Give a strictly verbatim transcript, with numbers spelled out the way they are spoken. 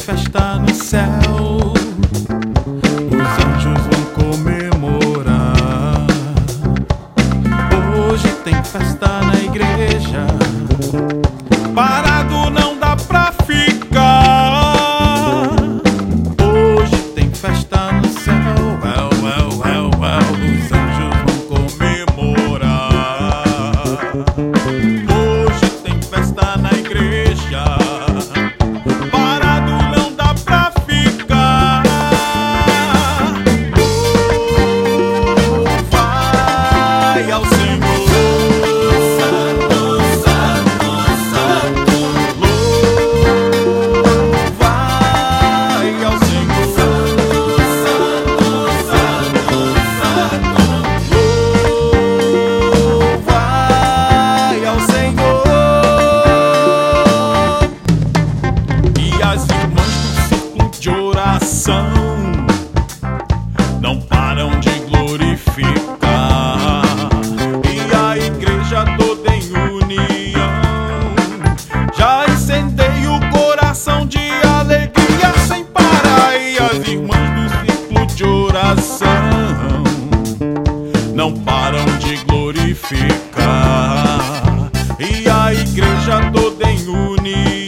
festa no céu, os anjos vão comemorar. Hoje tem festa na igreja, parado não dá pra ficar. Hoje tem festa no céu, well, well, well, well, os anjos vão comemorar. Hoje tem festa na igreja, parado não dá pra ficar. Vai ao Senhor, Santo, Santo, Santo. Vai ao Senhor, Santo, Santo, Santo, Santo. Vai ao Senhor. E as irmãs do círculo de oração não param de glorificar, e a igreja toda em união já incendeia o coração de alegria sem parar. E as irmãs do círculo de oração não param de glorificar, e a igreja toda em união